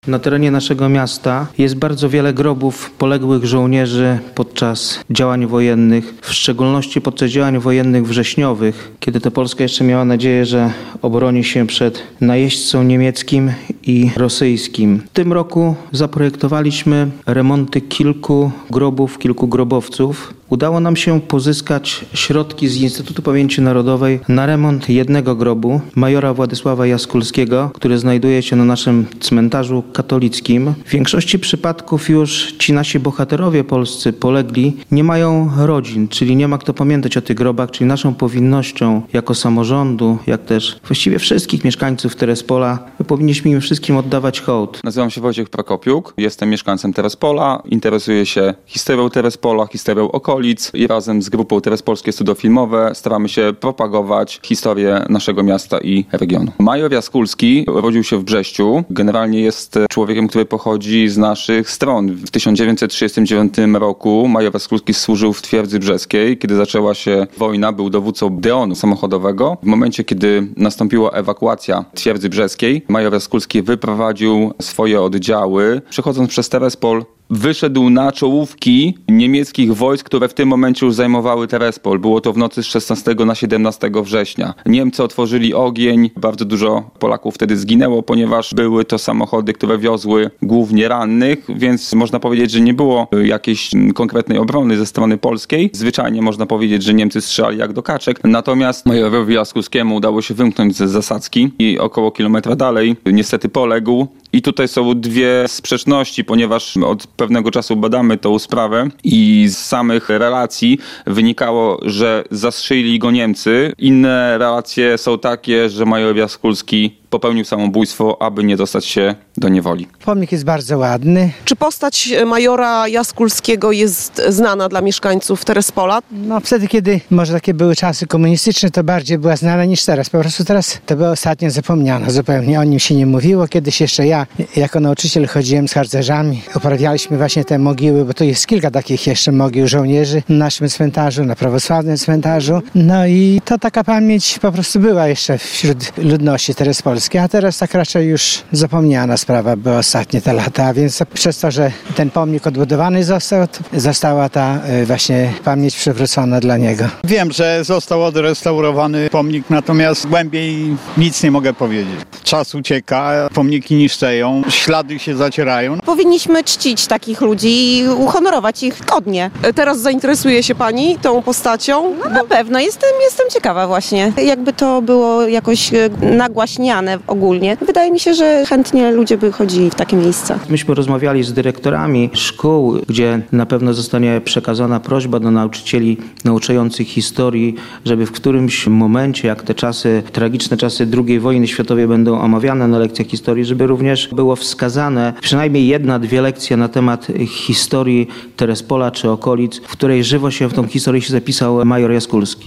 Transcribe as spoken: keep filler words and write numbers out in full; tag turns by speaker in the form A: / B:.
A: Na terenie naszego miasta jest bardzo wiele grobów poległych żołnierzy podczas działań wojennych, w szczególności podczas działań wojennych wrześniowych, kiedy to Polska jeszcze miała nadzieję, że obroni się przed najeźdźcą niemieckim i rosyjskim. W tym roku zaprojektowaliśmy remonty kilku grobów, kilku grobowców. Udało nam się pozyskać środki z Instytutu Pamięci Narodowej na remont jednego grobu majora Władysława Jaskulskiego, który znajduje się na naszym cmentarzu katolickim. W większości przypadków już ci nasi bohaterowie polscy polegli nie mają rodzin, czyli nie ma kto pamiętać o tych grobach, czyli naszą powinnością jako samorządu, jak też właściwie wszystkich mieszkańców Terespola, my powinniśmy im wszystkim oddawać hołd.
B: Nazywam się Wojciech Prokopiuk, jestem mieszkańcem Terespola, interesuję się historią Terespola, historią okolic i razem z grupą Terespolskie Studio Filmowe staramy się propagować historię naszego miasta i regionu. Major Jaskulski urodził się w Brześciu. Generalnie jest człowiekiem, który pochodzi z naszych stron. W tysiąc dziewięćset trzydziestym dziewiątym roku major Jaskulski służył w Twierdzy Brzeskiej. Kiedy zaczęła się wojna, był dowódcą Deonu samochodowego. W momencie, kiedy nastąpiła ewakuacja Twierdzy Brzeskiej, major Jaskulski wyprowadził swoje oddziały, przechodząc przez Terespol, wyszedł na czołówki niemieckich wojsk, które w tym momencie już zajmowały Terespol. Było to w nocy z szesnastego na siedemnastego września. Niemcy otworzyli ogień, bardzo dużo Polaków wtedy zginęło, ponieważ były to samochody, które wiozły głównie rannych, więc można powiedzieć, że nie było jakiejś konkretnej obrony ze strony polskiej. Zwyczajnie można powiedzieć, że Niemcy strzelali jak do kaczek. Natomiast majorowi Jaskulskiemu udało się wymknąć z zasadzki i około kilometra dalej niestety poległ. I tutaj są dwie sprzeczności, ponieważ od pewnego czasu badamy tą sprawę i z samych relacji wynikało, że zastrzelili go Niemcy. Inne relacje są takie, że major Jaskulski popełnił samobójstwo, aby nie dostać się do niewoli.
C: Pomnik jest bardzo ładny.
D: Czy postać majora Jaskulskiego jest znana dla mieszkańców Terespola?
C: No wtedy, kiedy może takie były czasy komunistyczne, to bardziej była znana niż teraz. Po prostu teraz to było ostatnio zapomniano zupełnie. O nim się nie mówiło. Kiedyś jeszcze ja jako nauczyciel chodziłem z harcerzami. Uprawialiśmy właśnie te mogiły, bo tu jest kilka takich jeszcze mogił żołnierzy na naszym cmentarzu, na prawosławnym cmentarzu. No i to taka pamięć po prostu była jeszcze wśród ludności terespoliskiej. A teraz tak raczej już zapomniana sprawa była ostatnie te lata, a więc przez to, że ten pomnik odbudowany został, została ta właśnie pamięć przywrócona dla niego.
E: Wiem, że został odrestaurowany pomnik, natomiast głębiej nic nie mogę powiedzieć. Czas ucieka, pomniki niszczeją, ślady się zacierają.
D: Powinniśmy czcić takich ludzi i uhonorować ich godnie. Teraz zainteresuje się pani tą postacią?
F: No na pewno, jestem, jestem ciekawa właśnie. Jakby to było jakoś nagłaśniane ogólnie. Wydaje mi się, że chętnie ludzie by chodzili w takie miejsca.
A: Myśmy rozmawiali z dyrektorami szkół, gdzie na pewno zostanie przekazana prośba do nauczycieli nauczających historii, żeby w którymś momencie, jak te czasy, tragiczne czasy drugiej wojny światowej będą omawiane na lekcjach historii, żeby również było wskazane przynajmniej jedna, dwie lekcje na temat historii Terespola czy okolic, w której żywo się w tą historię się zapisał major Jaskulski.